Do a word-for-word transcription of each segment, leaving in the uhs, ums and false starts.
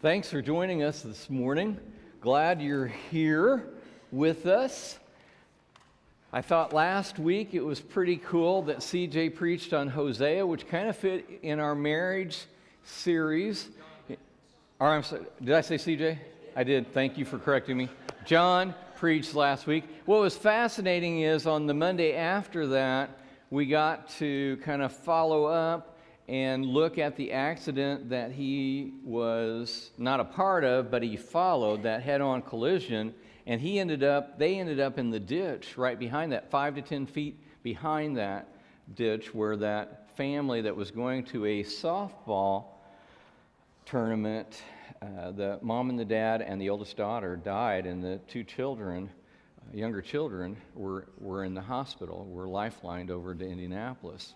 Thanks for joining us this morning. Glad you're here with us. I thought last week it was pretty cool that C J preached on Hosea, which kind of fit in our marriage series. Or I'm sorry, did I say C J? I did. Thank you for correcting me. John preached last week. What was fascinating is on the Monday after that, we got to kind of follow up and look at the accident that he was not a part of, but he followed, that head-on collision, and he ended up, they ended up in the ditch right behind that, five to ten feet behind that ditch where that family that was going to a softball tournament, uh, the mom and the dad and the oldest daughter died, and the two children, uh, younger children, were, were in the hospital, were lifelined over to Indianapolis.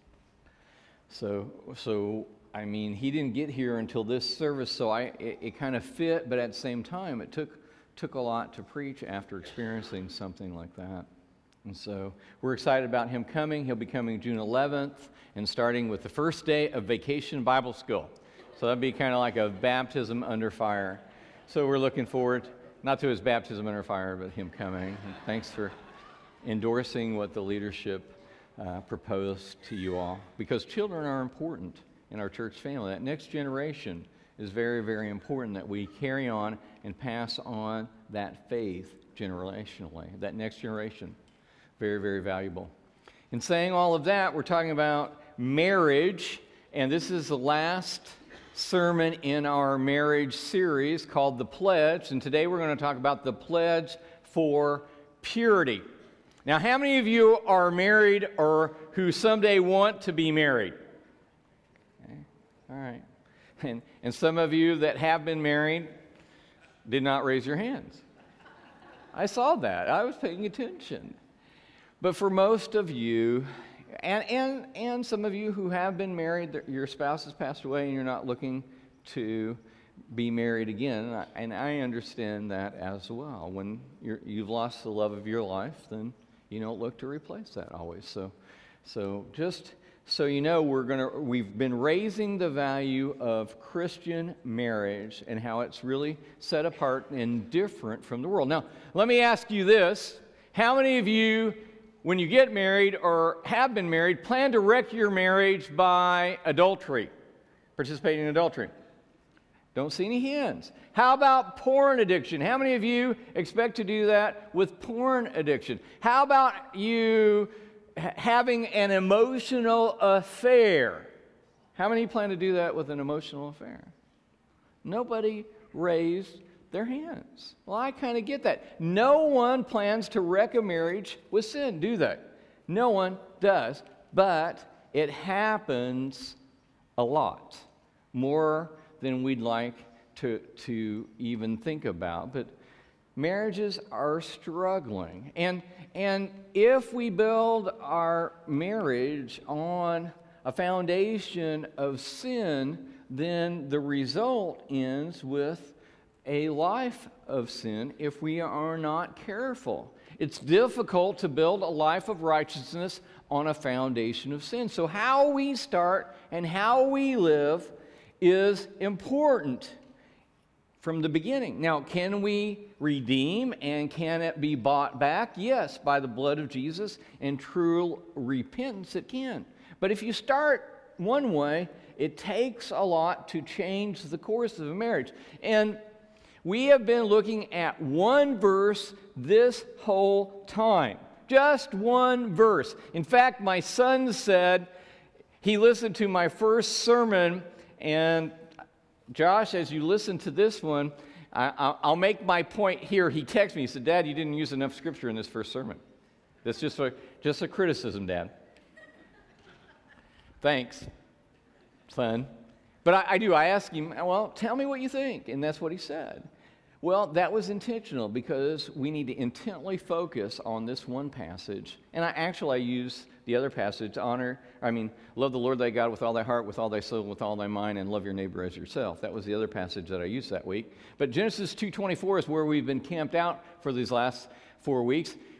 So, so I mean, he didn't get here until this service, so I it, it kind of fit, but at the same time, it took took a lot to preach after experiencing something like that. And so we're excited about him coming. He'll be coming June eleventh and starting with the first day of Vacation Bible School. So that'd be kind of like a baptism under fire. So we're looking forward, not to his baptism under fire, but him coming. And thanks for endorsing what the leadership Uh, proposed to you all, because children are important in our church family. That next generation is very, very important, that we carry on and pass on that faith generationally. That next generation, very, very valuable. In saying all of that, we're talking about marriage, and this is the last sermon in our marriage series called The Pledge, and today we're going to talk about the pledge for purity. Now, how many of you are married or who someday want to be married? Okay. All right. And, and some of you that have been married did not raise your hands. I saw that. I was paying attention. But for most of you, and, and, and some of you who have been married, your spouse has passed away and you're not looking to be married again, and I, and I understand that as well. When you're, you've lost the love of your life, then you don't look to replace that always. So, so just so you know, we're gonna we've been raising the value of Christian marriage and how it's really set apart and different from the world. Now, let me ask you this: how many of you, when you get married or have been married, plan to wreck your marriage by adultery, participating in adultery? Don't see any hands. How about porn addiction? How many of you expect to do that with porn addiction? How about you ha- having an emotional affair? How many plan to do that with an emotional affair? Nobody raised their hands. Well, I kind of get that. No one plans to wreck a marriage with sin, do they? No one does. But it happens a lot. More than we'd like to, to even think about. But marriages are struggling. And, and if we build our marriage on a foundation of sin, then the result ends with a life of sin if we are not careful. It's difficult to build a life of righteousness on a foundation of sin. So how we start and how we live is important from the beginning. Now, can we redeem and can it be bought back? Yes, by the blood of Jesus and true repentance it can. But if you start one way, it takes a lot to change the course of a marriage. And we have been looking at one verse this whole time. Just one verse. In fact, my son said he listened to my first sermon. And Josh, as you listen to this one, I, I'll make my point here. He texted me. He said, "Dad, you didn't use enough scripture in this first sermon." That's just a, just a criticism, Dad. Thanks, son. But I, I do. I asked him, well, tell me what you think. And that's what he said. Well, that was intentional because we need to intently focus on this one passage. And I actually I use the other passage, honor, I mean, love the Lord thy God with all thy heart, with all thy soul, with all thy mind, and love your neighbor as yourself. That was the other passage that I used that week. But Genesis two twenty-four is where we've been camped out for these last four weeks,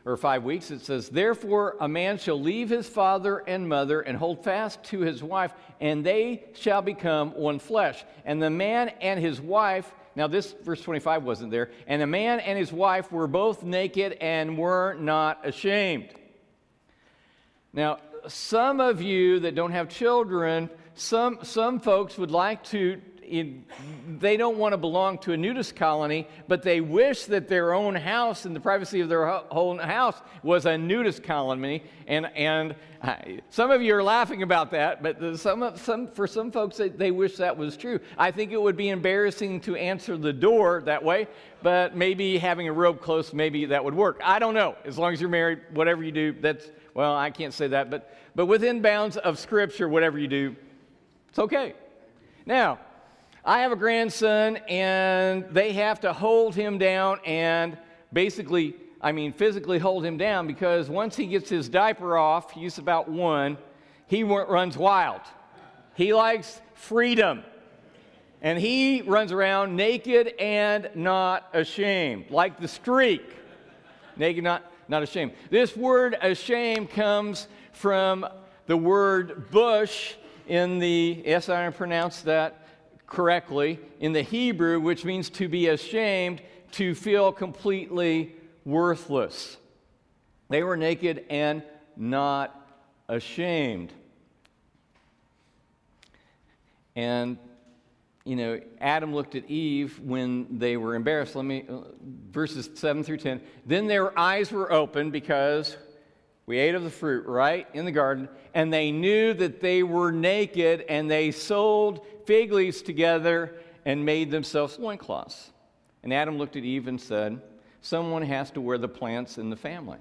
or five weeks, it says, therefore a man shall leave his father and mother and hold fast to his wife, and they shall become one flesh. And the man and his wife, now this verse twenty-five wasn't there, and the man and his wife were both naked and were not ashamed. Now, some of you that don't have children, some, some folks would like to, in, they don't want to belong to a nudist colony, but they wish that their own house and the privacy of their own house was a nudist colony. And, and some of you are laughing about that, but some, some, for some folks, they, they wish that was true. I think it would be embarrassing to answer the door that way, but maybe having a robe close, maybe that would work. I don't know. As long as you're married, whatever you do, that's, well, I can't say that, but, but within bounds of Scripture, whatever you do, it's okay. Now, I have a grandson, and they have to hold him down and basically, I mean, physically hold him down, because once he gets his diaper off, he's about one, he runs wild. He likes freedom. And he runs around naked and not ashamed, like the streak. Naked, not, not ashamed. This word ashamed comes from the word bush in the, yes, I pronounced that correctly, in the Hebrew, which means to be ashamed, to feel completely worthless. They were naked and not ashamed. And, you know, Adam looked at Eve when they were embarrassed. Let me, uh, verses seven through ten. Then their eyes were opened because we ate of the fruit, right, in the garden, and they knew that they were naked, and they sewed fig leaves together and made themselves loincloths. And Adam looked at Eve and said, someone has to wear the plants in the family.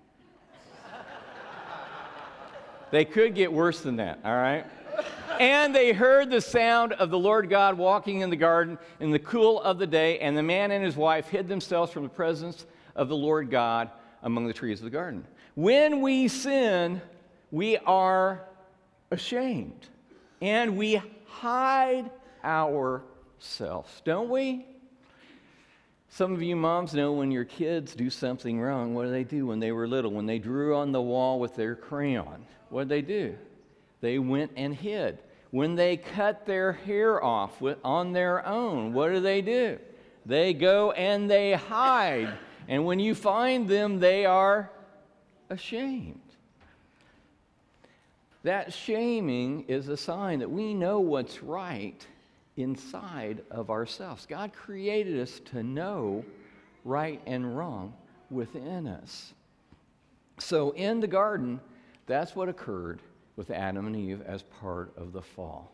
They could get worse than that, all right? And they heard the sound of the Lord God walking in the garden in the cool of the day, and the man and his wife hid themselves from the presence of the Lord God among the trees of the garden. When we sin, we are ashamed, and we hide ourselves, don't we? Some of you moms know when your kids do something wrong, what do they do when they were little? When they drew on the wall with their crayon, what did they do? They went and hid. When they cut their hair off with, on their own, what do they do? They go and they hide. And when you find them, they are ashamed. That shaming is a sign that we know what's right inside of ourselves. God created us to know right and wrong within us. So in the garden, that's what occurred with Adam and Eve as part of the fall.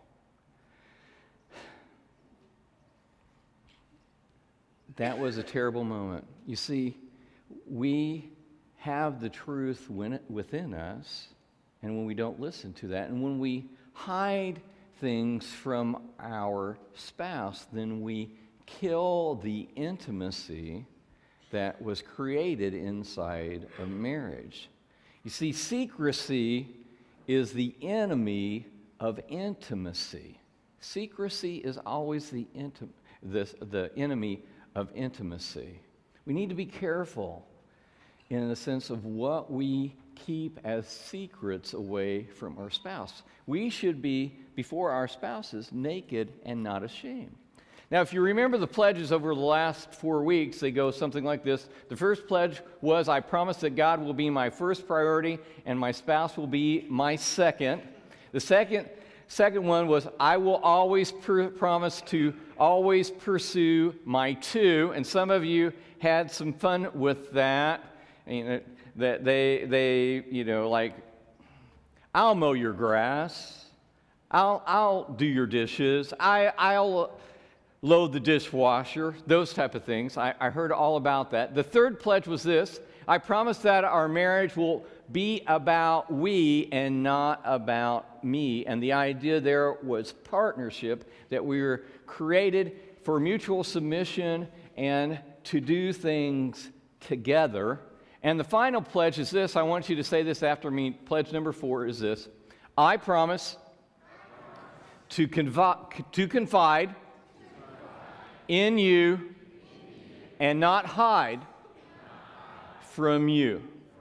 That was a terrible moment. You see, we have the truth within us, and when we don't listen to that, and when we hide things from our spouse, then we kill the intimacy that was created inside a marriage. You see, secrecy is the enemy of intimacy. Secrecy is always the, intim- the, the enemy of intimacy. We need to be careful in the sense of what we keep as secrets away from our spouse. We should be, before our spouses, naked and not ashamed. Now, if you remember the pledges over the last four weeks, they go something like this. The first pledge was, I promise that God will be my first priority and my spouse will be my second. The second, second one was, I will always pr- promise to always pursue my two. And some of you had some fun with that. You know, that they, they, you know, like, I'll mow your grass. I'll, I'll do your dishes. I, I'll load the dishwasher. Those type of things. I, I heard all about that. The third pledge was this: I promise that our marriage will be about we and not about me. And the idea there was partnership, that we were created for mutual submission and to do things together. And the final pledge is this. I want you to say this after me. Pledge number four is this: I promise to, confi- to confide in you and not hide from you.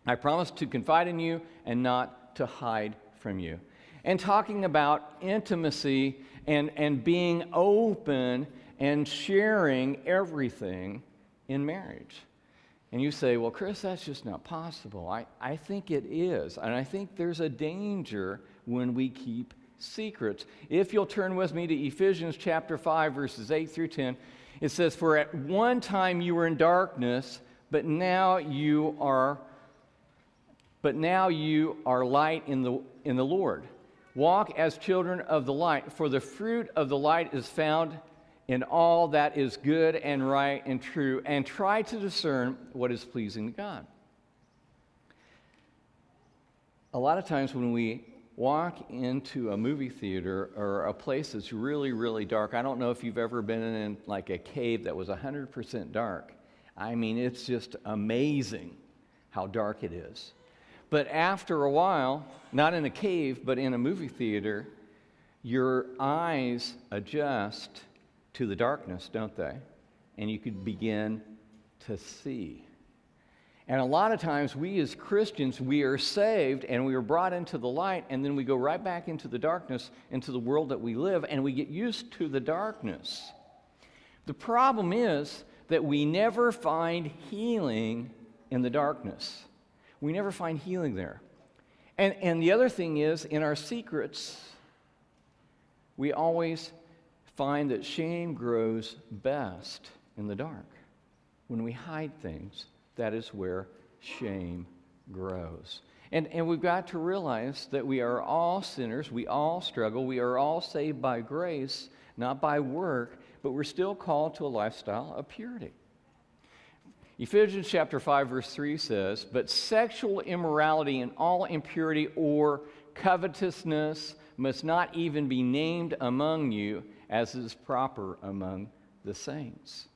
I promise to confide in you and not to hide from you. And talking about intimacy and, and being open and sharing everything in marriage. And you say, well, Chris, that's just not possible. I, I think it is. And I think there's a danger when we keep secrets. If you'll turn with me to Ephesians chapter five, verses eight through ten, it says, for at one time you were in darkness, but now you are but now you are light in the in the Lord. Walk as children of the light, for the fruit of the light is found in all that is good and right and true, and try to discern what is pleasing to God. A lot of times when we walk into a movie theater or a place that's really, really dark, I don't know if you've ever been in like a cave that was one hundred percent dark. I mean, it's just amazing how dark it is. But after a while, not in a cave, but in a movie theater, your eyes adjust to the darkness, don't they? And you could begin to see. And a lot of times we as Christians, we are saved and we are brought into the light, and then we go right back into the darkness, into the world that we live, and we get used to the darkness. The problem is that we never find healing in the darkness. We never find healing there. And, and the other thing is, in our secrets, we always find that shame grows best in the dark. When we hide things, that is where shame grows. And, and we've got to realize that we are all sinners. We all struggle. We are all saved by grace, not by work, but we're still called to a lifestyle of purity. Ephesians chapter five, verse three says, but sexual immorality and all impurity or covetousness must not even be named among you, as is proper among the saints.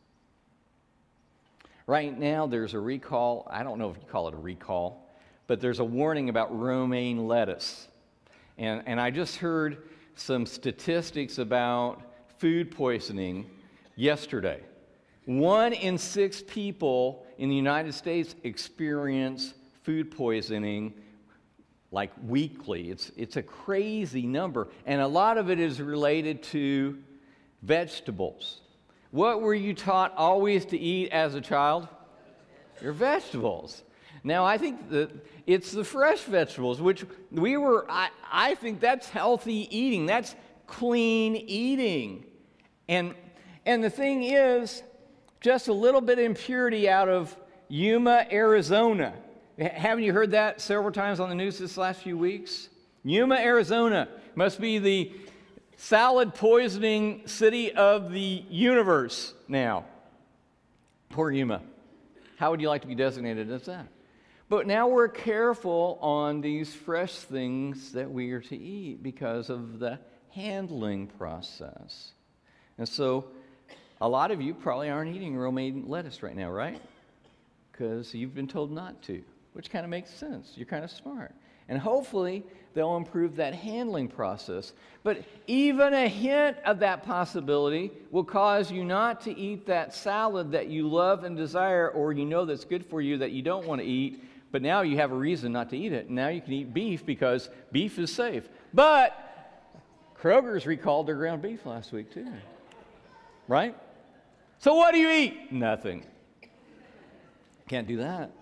Right now, there's a recall. I don't know if you call it a recall, but there's a warning about romaine lettuce. And, and I just heard some statistics about food poisoning yesterday. One in six people in the United States experience food poisoning like weekly. It's, it's a crazy number. And a lot of it is related to vegetables. What were you taught always to eat as a child? Your vegetables. Now, I think that it's the fresh vegetables, which we were, I, I think that's healthy eating. That's clean eating. And, and the thing is, just a little bit of impurity out of Yuma, Arizona. Haven't you heard that several times on the news this last few weeks? Yuma, Arizona must be the salad poisoning city of the universe now. Poor Yuma. How would you like to be designated as that? But now we're careful on these fresh things that we are to eat because of the handling process. And so a lot of you probably aren't eating romaine lettuce right now, right? Because you've been told not to, which kind of makes sense. You're kind of smart. And hopefully they'll improve that handling process. But even a hint of that possibility will cause you not to eat that salad that you love and desire, or you know that's good for you that you don't want to eat, but now you have a reason not to eat it. Now you can eat beef because beef is safe. But Kroger's recalled their ground beef last week too, right? So what do you eat? Nothing. Can't do that.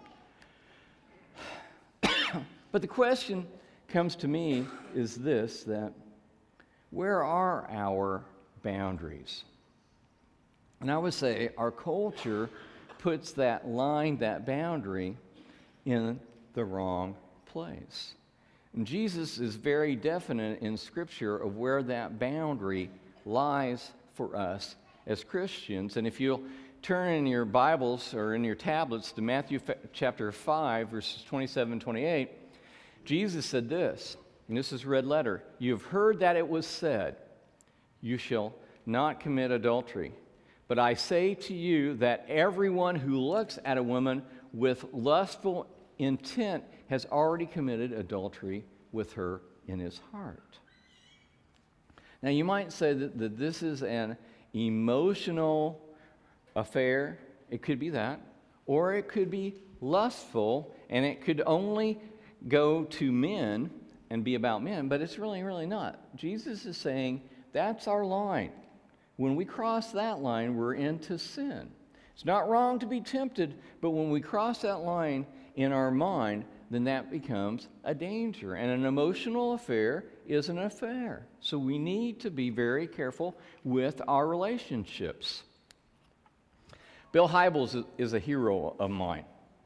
But the question comes to me is this, that where are our boundaries? And I would say our culture puts that line, that boundary, in the wrong place. And Jesus is very definite in Scripture of where that boundary lies for us as Christians. And if you'll turn in your Bibles or in your tablets to Matthew chapter five, verses twenty-seven and twenty-eight, Jesus said this, and this is red letter, "You have heard that it was said, you shall not commit adultery. But I say to you that everyone who looks at a woman with lustful intent has already committed adultery with her in his heart." Now you might say that, that this is an emotional affair. It could be that. Or it could be lustful, and it could only go to men and be about men, but it's really, really not. Jesus is saying that's our line. When we cross that line, we're into sin. It's not wrong to be tempted, but when we cross that line in our mind, then that becomes a danger. And an emotional affair is an affair. So we need to be very careful with our relationships. Bill Hybels is a hero of mine.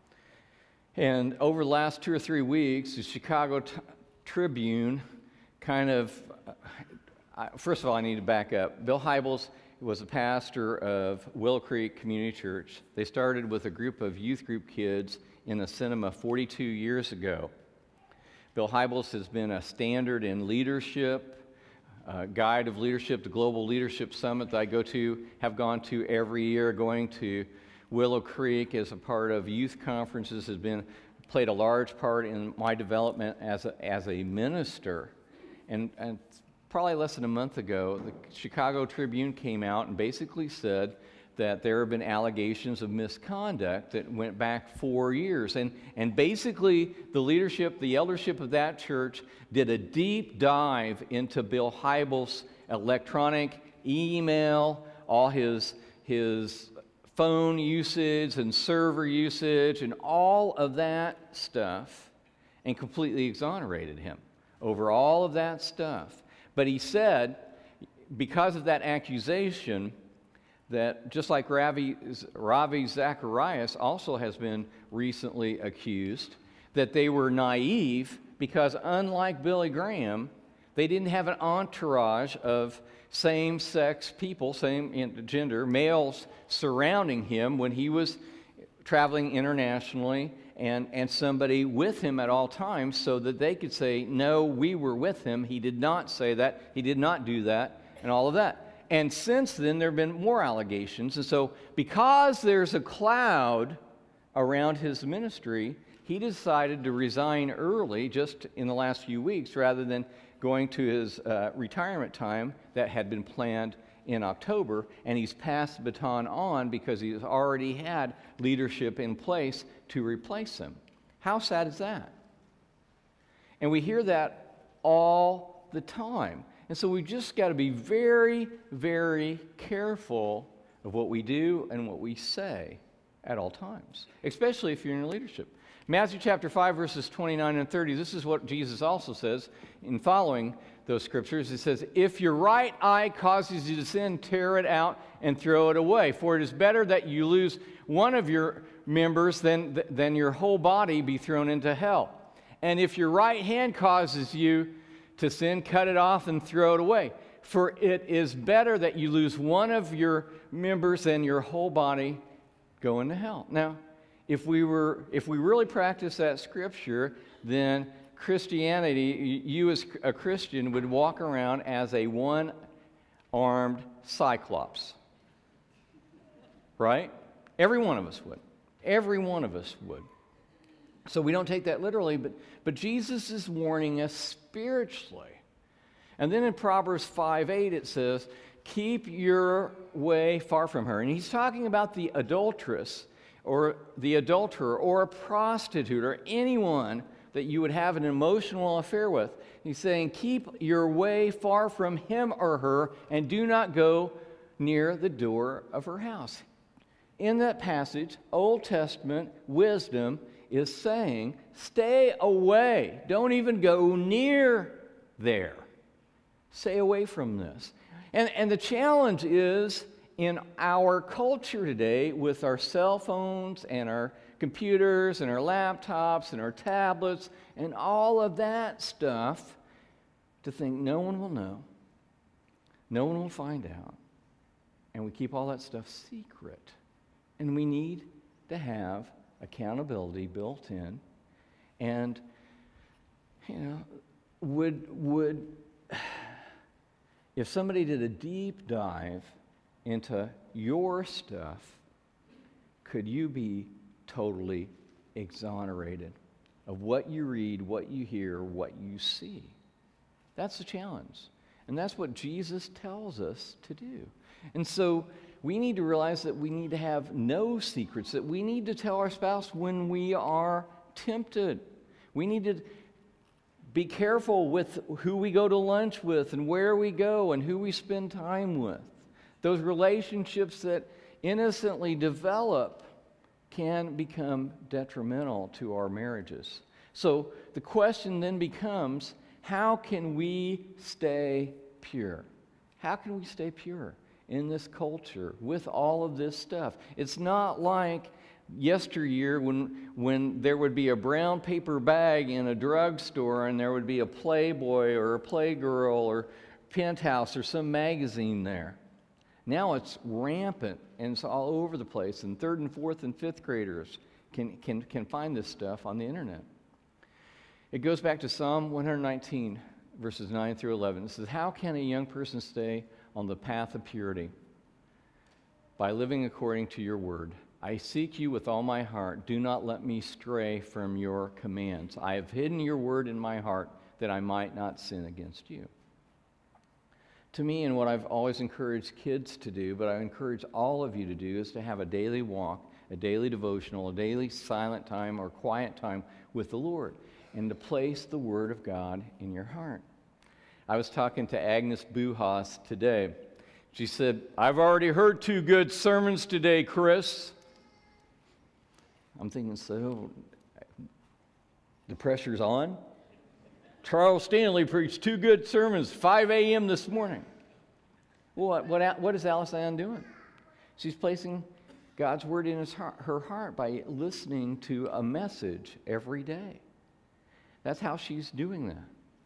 And over the last two or three weeks, the Chicago t- Tribune kind of, uh, first of all, I need to back up. Bill Hybels was a pastor of Willow Creek Community Church. They started with a group of youth group kids in a cinema forty-two years ago. Bill Hybels has been a standard in leadership, a guide of leadership, the Global Leadership Summit that I go to, have gone to every year. Going to Willow Creek as a part of youth conferences has been played a large part in my development as a, as a minister. And, and probably less than a month ago, the Chicago Tribune came out and basically said that there have been allegations of misconduct that went back four years. And, and basically, the leadership, the eldership of that church did a deep dive into Bill Hybels' electronic email, all his, his phone usage and server usage and all of that stuff, and completely exonerated him over all of that stuff. But he said, because of that accusation, that just like Ravi, Ravi Zacharias also has been recently accused, that they were naive because unlike Billy Graham, they didn't have an entourage of same-sex people, same gender, males surrounding him when he was traveling internationally, and, and somebody with him at all times so that they could say, no, we were with him, he did not say that, he did not do that, and all of that. And since then, there have been more allegations. And so because there's a cloud around his ministry, he decided to resign early, just in the last few weeks, rather than going to his uh, retirement time that had been planned in October. And he's passed the baton on because he's already had leadership in place to replace him. How sad is that? And we hear that all the time. And so we just got to be very, very careful of what we do and what we say at all times, especially if you're in leadership. Matthew chapter five, verses twenty-nine and thirty, this is what Jesus also says in following those scriptures. He says, if your right eye causes you to sin, tear it out and throw it away. For it is better that you lose one of your members than, than your whole body be thrown into hell. And if your right hand causes you to sin, cut it off and throw it away. For it is better that you lose one of your members than your whole body go into hell. Now, if we were, if we really practice that scripture, then Christianity, you as a Christian would walk around as a one-armed cyclops. Right? Every one of us would. Every one of us would. So we don't take that literally, but, but Jesus is warning us spiritually. And then in Proverbs five eight it says, keep your way far from her. And he's talking about the adulteress or the adulterer or a prostitute or anyone that you would have an emotional affair with. He's saying, keep your way far from him or her and do not go near the door of her house. In that passage, Old Testament wisdom is saying, stay away. Don't even go near there. Stay away from this. And, and the challenge is in our culture today with our cell phones and our computers and our laptops and our tablets and all of that stuff to think no one will know, no one will find out, and we keep all that stuff secret. And we need to have accountability built in, and you know, would would if somebody did a deep dive into your stuff, could you be totally exonerated of what you read, what you hear, what you see? That's the challenge, and that's what Jesus tells us to do. And so we need to realize that we need to have no secrets, that we need to tell our spouse when we are tempted. We need to be careful with who we go to lunch with and where we go and who we spend time with. Those relationships that innocently develop can become detrimental to our marriages. So the question then becomes, how can we stay pure? How can we stay pure in this culture with all of this stuff? It's not like yesteryear when, when there would be a brown paper bag in a drugstore and there would be a Playboy or a Playgirl or Penthouse or some magazine there. Now it's rampant and it's all over the place, and third and fourth and fifth graders can, can, can find this stuff on the internet. It goes back to Psalm one nineteen, verses nine through eleven. It says, how can a young person stay on the path of purity? By living according to your word. I seek you with all my heart. Do not let me stray from your commands. I have hidden your word in my heart that I might not sin against you. To me, and what I've always encouraged kids to do, but I encourage all of you to do, is to have a daily walk, a daily devotional, a daily silent time or quiet time with the Lord, and to place the Word of God in your heart. I was talking to Agnes Buhas today. She said, I've already heard two good sermons today, Chris. I'm thinking, so the pressure's on? Charles Stanley preached two good sermons, five a.m. this morning. Well, what, what, what is Alice Ann doing? She's placing God's Word in his heart, her heart by listening to a message every day. That's how she's doing that.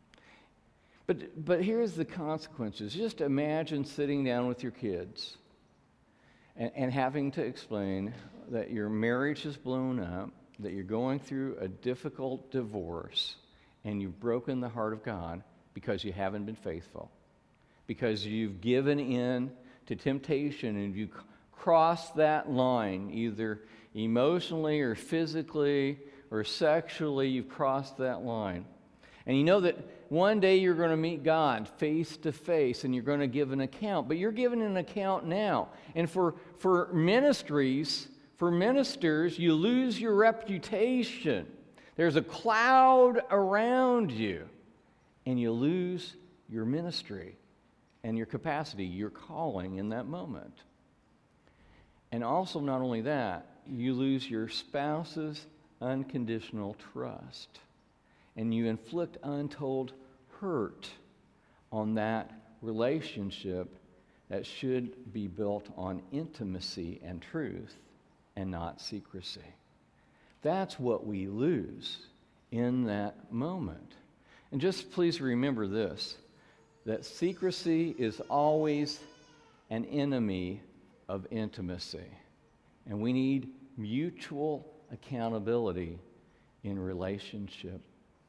But, but here's the consequences. Just imagine sitting down with your kids and, and having to explain that your marriage is blown up, that you're going through a difficult divorce, and you've broken the heart of God because you haven't been faithful, because you've given in to temptation and you crossed that line, either emotionally or physically or sexually, you've crossed that line. And you know that one day you're going to meet God face to face and you're going to give an account, but you're giving an account now. And for, for ministries, for ministers, you lose your reputation. There's a cloud around you, and you lose your ministry and your capacity, your calling in that moment. And also, not only that, you lose your spouse's unconditional trust, and you inflict untold hurt on that relationship that should be built on intimacy and truth and not secrecy. That's what we lose in that moment. And just please remember this, that secrecy is always an enemy of intimacy. And we need mutual accountability in relationship.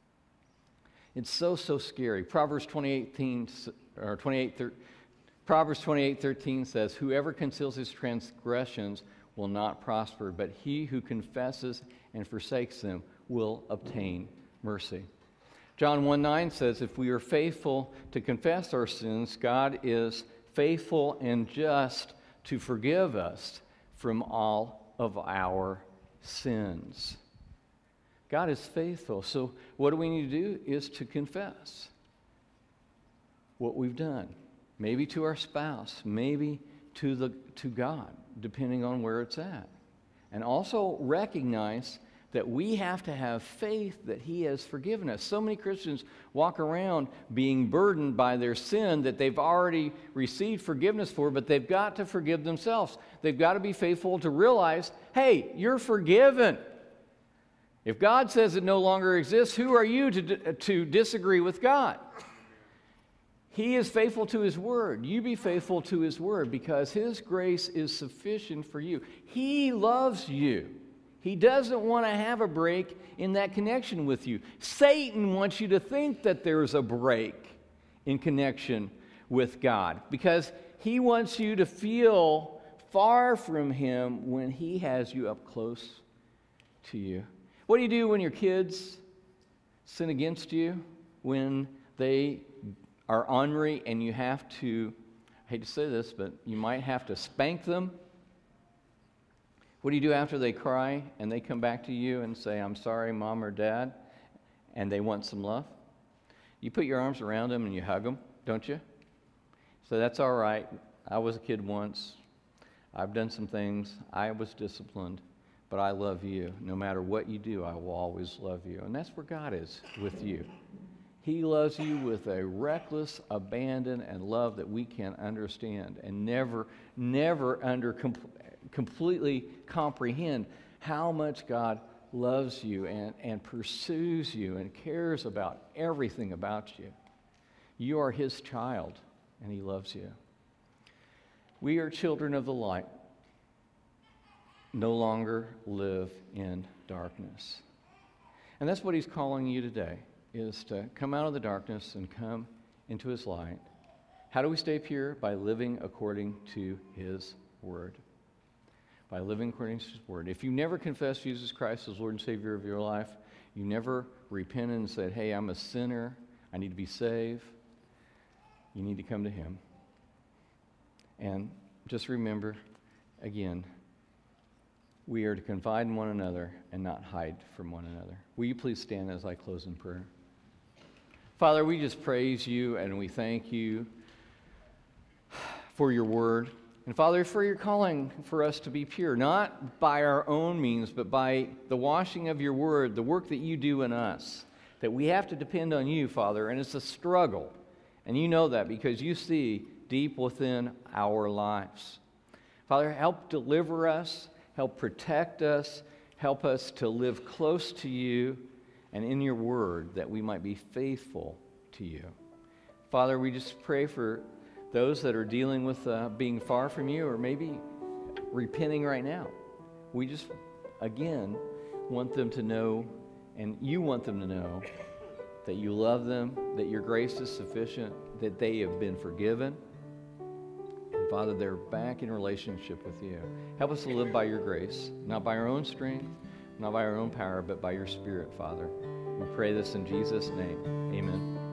It's so, so scary. Proverbs twenty-eight thirteen, or twenty-eight, Proverbs twenty-eight thirteen says, whoever conceals his transgressions will not prosper, but he who confesses and forsakes them will obtain mercy. John one nine says, if we are faithful to confess our sins, God is faithful and just to forgive us from all of our sins. God is faithful. So what do we need to do is to confess what we've done. Maybe to our spouse, maybe to the to God, depending on where it's at. And also recognize that we have to have faith that He has forgiven us. So many Christians walk around being burdened by their sin that they've already received forgiveness for, but they've got to forgive themselves. They've got to be faithful to realize, hey, you're forgiven. If God says it no longer exists, who are you to, to disagree with God? He is faithful to His Word. You be faithful to His Word because His grace is sufficient for you. He loves you. He doesn't want to have a break in that connection with you. Satan wants you to think that there's a break in connection with God because he wants you to feel far from Him when He has you up close to you. What do you do when your kids sin against you? When they are ornery and you have to, I hate to say this, but you might have to spank them? What do you do after they cry and they come back to you and say, I'm sorry, Mom or Dad, and they want some love? You put your arms around them and you hug them, don't you? So that's all right. I was a kid once. I've done some things. I was disciplined, but I love you. No matter what you do, I will always love you. And that's where God is with you. He loves you with a reckless abandon and love that we can't understand and never, never under com- completely comprehend how much God loves you and, and pursues you and cares about everything about you. You are His child, and He loves you. We are children of the light, no longer live in darkness. And that's what He's calling you today, is to come out of the darkness and come into His light. How do we stay pure? By living according to His Word. By living according to His Word. If you never confessed Jesus Christ as Lord and Savior of your life, you never repented and said, hey, I'm a sinner, I need to be saved, you need to come to Him. And just remember, again, we are to confide in one another and not hide from one another. Will you please stand as I close in prayer? Father, we just praise you and we thank you for your word. And Father, for your calling for us to be pure, not by our own means, but by the washing of your word, the work that you do in us, that we have to depend on you, Father, and it's a struggle. And you know that because you see deep within our lives. Father, help deliver us, help protect us, help us to live close to you and in your word that we might be faithful to you. Father, we just pray for those that are dealing with uh, being far from you or maybe repenting right now. We just, again, want them to know, and you want them to know, that you love them, that your grace is sufficient, that they have been forgiven. And Father, they're back in relationship with you. Help us to live by your grace, not by our own strength, not by our own power, but by your Spirit, Father. We pray this in Jesus' name. Amen.